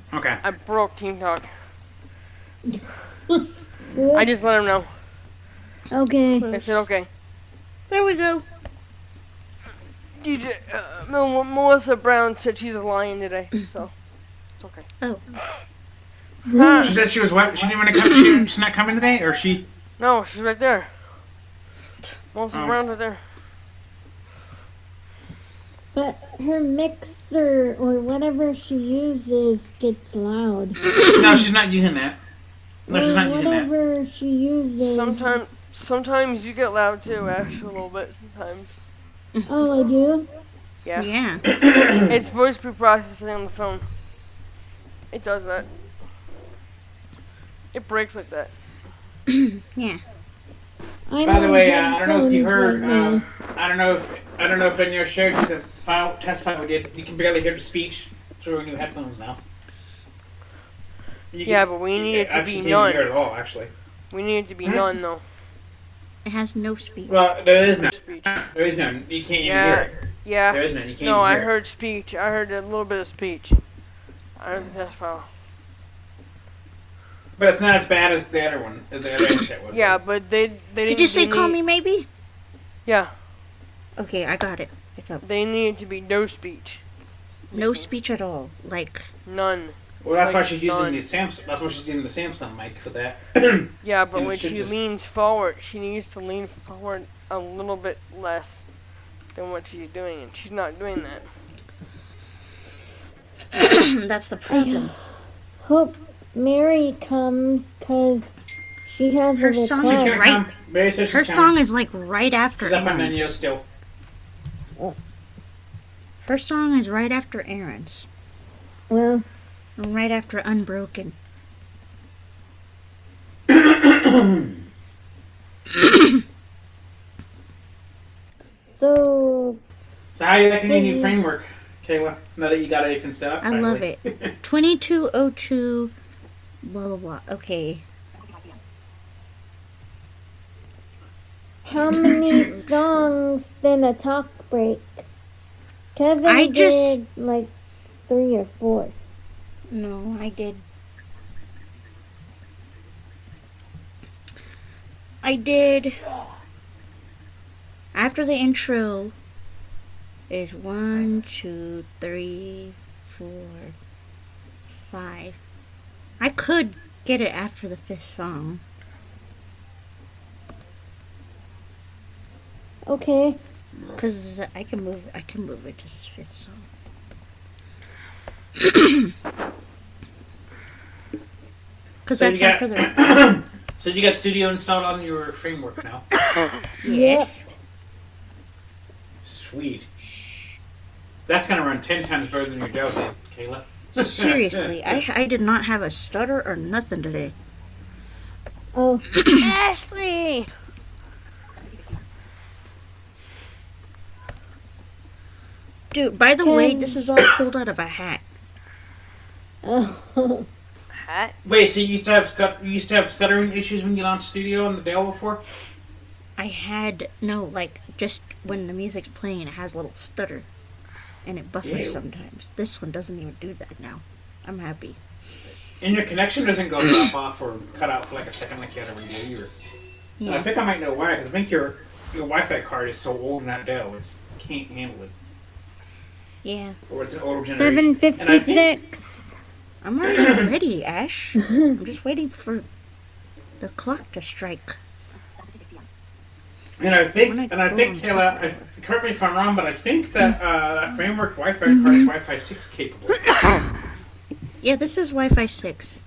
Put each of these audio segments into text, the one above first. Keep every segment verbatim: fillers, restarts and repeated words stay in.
Okay. I broke Team Talk. Whoops. I just let him know. Okay. I said okay. There we go. D J uh, Mel- Melissa Brown said she's a lion today, so it's okay. Oh. Huh. She said she was what? She didn't want to come. She, she's not coming today, or she? No, she's right there. Melissa Oh. Brown's right there. But her mixer or whatever she uses gets loud. No, she's not using that. No, she's Or not using that. whatever she uses. Sometimes, sometimes you get loud too, Ash, a little bit. Sometimes. Oh, I do? Yeah. Yeah. It's voice preprocessing on the phone. It does that. It breaks like that. Yeah. I'm By the on way, uh, I don't know if you headphones heard. right now. Um, I don't know if I don't know if Danielle showed you the file test file we did. You can barely hear the speech through new headphones now. You Yeah, can- but we you need it to actually be can't even none. hear it at all, actually. We need it to be Hmm? none, though. It has no speech. Well, there is none. Speech. There is none. You can't even Yeah. hear it. Yeah. There is none. You can't No, even I hear it. heard speech. I heard a little bit of speech. I heard the test file. But it's not as bad as the other one. The other headset was. Yeah, but they they didn't. Did you say they call need- me maybe? Yeah, Okay, I got it. It's up. they need to be no speech, No speech at all. Like, none. Well, that's why Like she's using none. the Samsung. That's why she's using the Samsung mic for that. Yeah, but And it when should she just- leans forward, she needs to lean forward a little bit less than what she's doing, and she's not doing that. that's the problem. Hope Mary comes because she has Her a song She's is request. gonna right. come. Mary says she's Her coming. song is like right after She's up on Danielle Aaron's. still. Her song is right after Aaron's. Well, And right after Unbroken. so So how you liking your new framework, Kayla? Now that you got everything set up. I love it. twenty-two oh two, blah, blah, blah. Okay. how many songs in a talk break? Kevin I did just- like three or four. No, I did. I did. After the intro is one, two, three, four, five. I could get it after the fifth song. Okay. Cause I can move. I can move it to the fifth song. Cause So you that's got- after the. So you got Studio installed on your framework now. Yes. Sweet. That's gonna run ten times better than your Dell did, Kayla. Seriously, I I did not have a stutter or nothing today. Oh, Ashley. Dude, by the way, Can- this is all pulled out of a hat. oh. Hat. Wait, so you used to have stu- you used to have stuttering issues when you launched Studio on the Dell before? I had no like just when the music's playing, it has a little stutter, and it buffers Ew. sometimes. This one doesn't even do that now. I'm happy. And your connection doesn't go drop off or cut out for like a second like you had every day. Or, and I Yeah. think I might know why, because I think your your Wi-Fi card is so old in that Dell, it can't handle it, Yeah. or it's an older generation. Seven And I think- fifty-six. I'm already ready, Ash. I'm just waiting for the clock to strike. And I think, When I and I go think, on- Kayla, I, correct me if I'm wrong, but I think that uh, that framework Wi-Fi card is Wi-Fi six capable. Yeah, this is Wi-Fi six.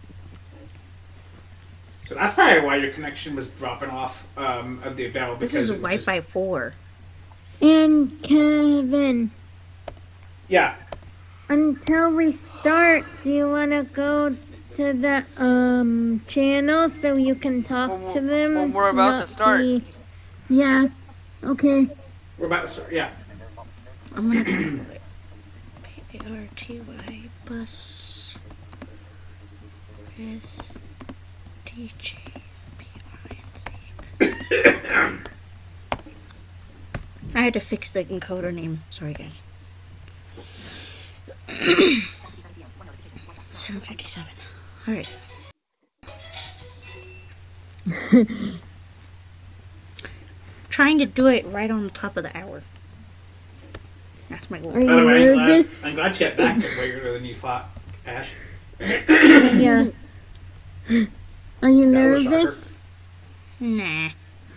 So that's probably why your connection was dropping off um, of the Dell. This because is it was just- Wi-Fi four. And Kevin, Yeah. until we start, do you want to go to the um channel so you can talk Well, to them? well, we're about to not start. be- Yeah. Okay. We're about to start. Yeah. I'm gonna do it. P A R T Y bus S D J P R N C. I had to fix the encoder name. Sorry, guys. seven fifty-seven. Alright. Trying to do it right on the top of the hour. That's my goal. Are you By the way, I'm glad, nervous? I'm glad you got back way earlier than you thought, Ash. Yeah. Are you That was a nervous? Nah. nine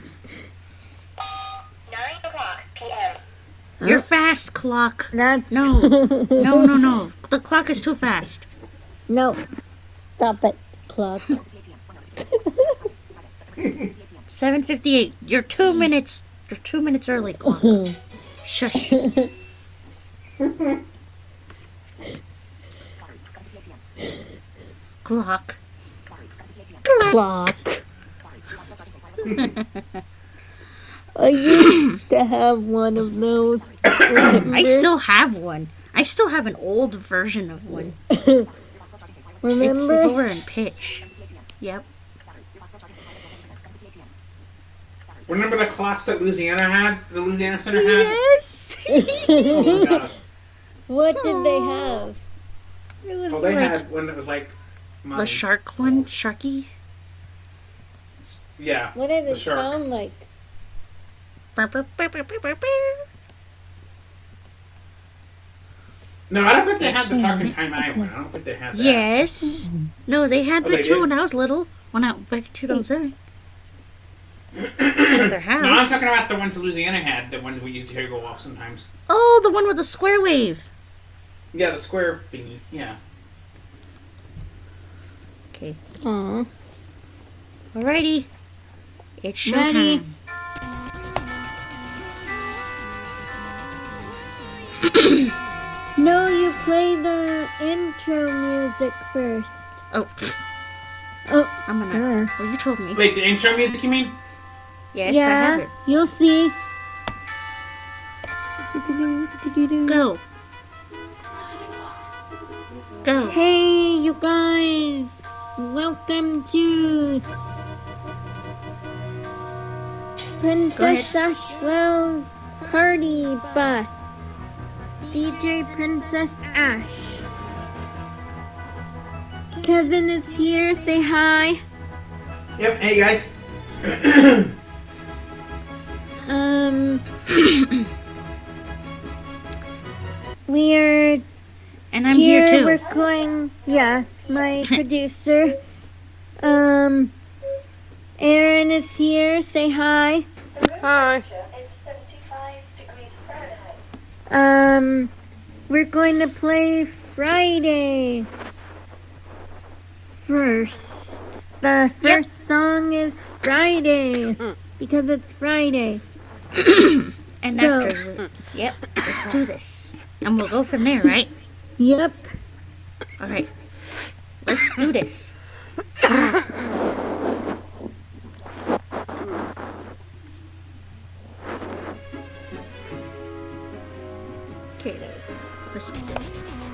o'clock p m You're fast, clock. That's No. No, no, no. The clock is too fast. No. Stop it, clock. seven fifty-eight. You're two minutes. You're two minutes early, clock. Shush. Clock. Clock. I used to have one of those. I still have one. I still have an old version of one. It's Remember? lower in pitch. Yep. Remember the clocks that Louisiana had? The Louisiana Center had? Yes. Oh my gosh. What did they have? It was Well, they like had one that was like the mine. shark one, Sharky. Yeah. What did the it shark. sound like? Burr, burr, burr, burr, burr, burr, burr. No, I don't think they had the Talking Time I one. I don't think they had that. Yes. No, they had Oh, that they did? too when I was little. When I back in two thousand seven. At their house. No, I'm talking about the ones Louisiana had, the ones we used to hear go off sometimes. Oh, the one with the square wave. Yeah, the square thingy. Yeah. Okay. Aw. Alrighty. It's Ready? showtime. No, you play the intro music first. Oh, Oh, I'm gonna. duh. Well, you told me. Wait, the intro music you mean? Yes, I have Yeah, it. you'll see. Go. Go. Hey, you guys! Welcome to Princess Ashwell's Party Bus. D J Princess Ash. Kevin is here. Say hi. Yep, hey guys. Um, we're And I'm here. here, too. We're going. Yeah, my producer. Um, Aaron is here. Say hi. Hi. It's seventy-five degrees Fahrenheit. Um, we're going to play Friday first. The first song is Friday because it's Friday. And So- after. Yep. Let's do this. And we'll go from there, right? Yep. Alright. Let's do this. Okay, there we go. Let's do this.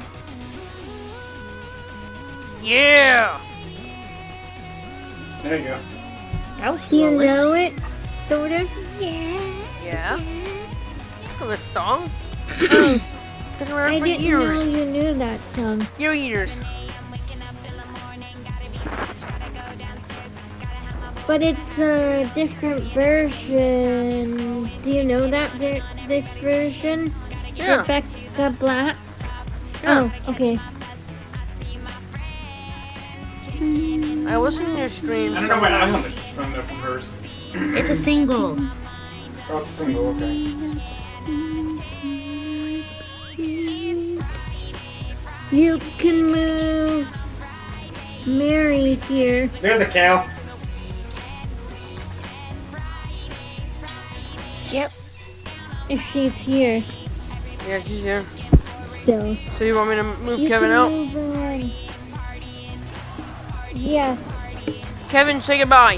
Yeah. There you go. That was Do you flawless. know it? Sort of. Yeah. Yeah. Of a song? Oh, It's been around I for didn't years. know you knew that song. Year years. But it's a different version. Do you know that ver- this version? Yeah. Rebecca Black. Yeah. Oh, okay. I listen to your stream. I don't know what sometimes. album it's from, though, from hers. It's a single. Oh, it's a single, okay. You can move Mary here. There's a cow. Yep. If she's here Yeah, she's here. still. So you want me to move You Kevin can out? move on. Yeah. Kevin, say goodbye.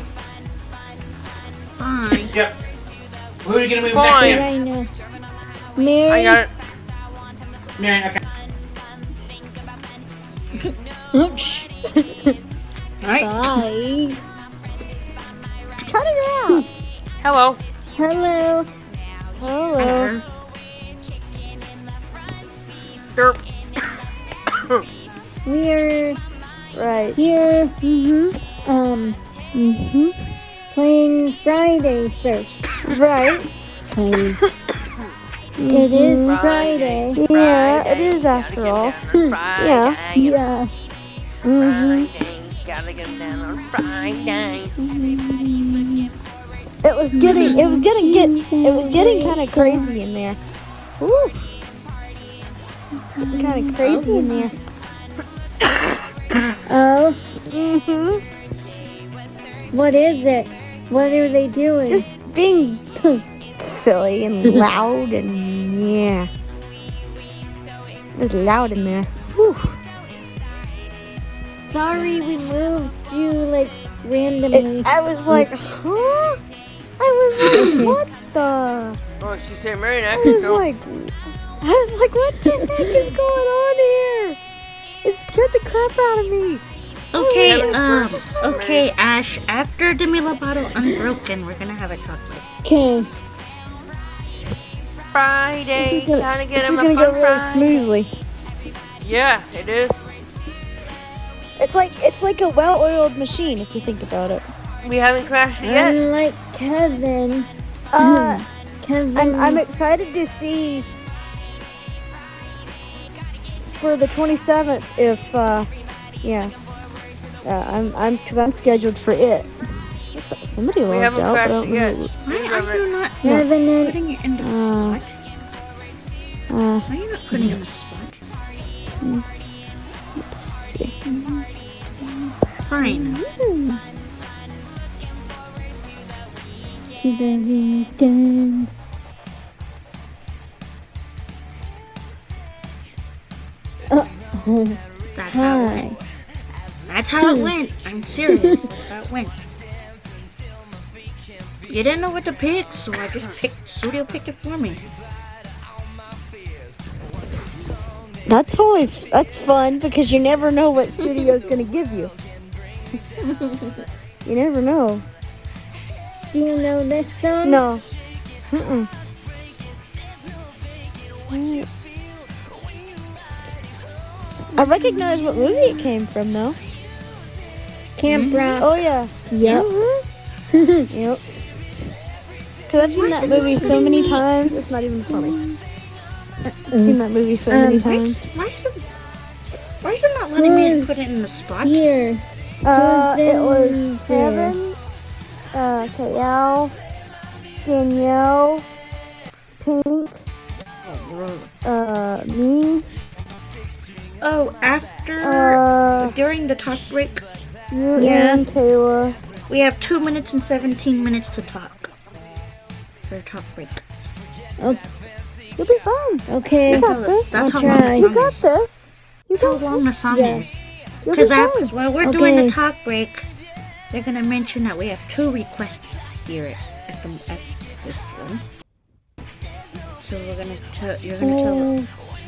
Fine. Yep. Who are you gonna move Fine. next Right now. Mary. I got it. in? Man, okay. Alright. Bye. Cut it out. Hello. Hello. Hello. Derp. we're Right. here Mm-hmm. um Mm-hmm. playing Friday first. Right. Playing. It is Mhm. Friday. Yeah, it is after all. Yeah. Yeah. Mm-hmm. Gotta get down on Friday. It was getting, it was getting, get, it was getting kind of crazy in there. Woo. Getting kind of crazy in there. Oh, Mm-hmm. what is it? What are they doing? Just being silly and loud and yeah. It was loud in there. Whew. Sorry we moved you like randomly. It, I was like, huh? I was like, what the? Oh, she said Mary I next was so like, I was like, what the heck is going on here? It scared the crap out of me. Okay, Having um, first- okay, Ash, after Demi Lovato Unbroken, we're gonna have a talk about it. Okay. Friday. This is gonna, Gotta this get is him gonna up go on really Friday. smoothly. Yeah, it is. It's like it's like a well-oiled machine if you think about it. We haven't crashed it yet. Unlike Kevin. Uh, Kevin. I'm I'm excited to see for the twenty-seventh if uh yeah. Uh, I'm I'm because I'm scheduled for it. What the- Somebody We logged haven't out. but I crashed don't it yet. know. Why are you not Kevin and putting it in the Uh, spot? Uh, Why are you not putting it in the spot? Fine. to the weekend. Oh, That's how it hi. went. That's how it went. I'm serious. That's how it went. You didn't know what to pick, so I just picked. Studio picked it for me. That's always that's fun because you never know what studio's gonna give you. You never know. Do you know this song? No. Mm-mm. I recognize what movie it came from though. Camp Rock. Oh yeah. Yep. Yep. Cause I've seen that movie so many times, it's not even funny. I've seen that movie so many Um, Why times. is, why is it? Why is it not letting me put it in the spot? Here. Uh, it was Who's in Kevin, uh, K L, Danielle, Pink, uh, me, Oh, after uh, during the talk break, you Yeah. and Kayla. we have two minutes and seventeen minutes to talk for a talk break. You'll be fine. Okay. You got That's, this. that's how I'll long try. the You song got is. this. You That's how got long this. the song Yeah. is. You'll be Because fine. while we're doing Okay. the talk break, they're gonna mention that we have two requests here at, at the at this one. So we're gonna tell you're gonna tell Oh,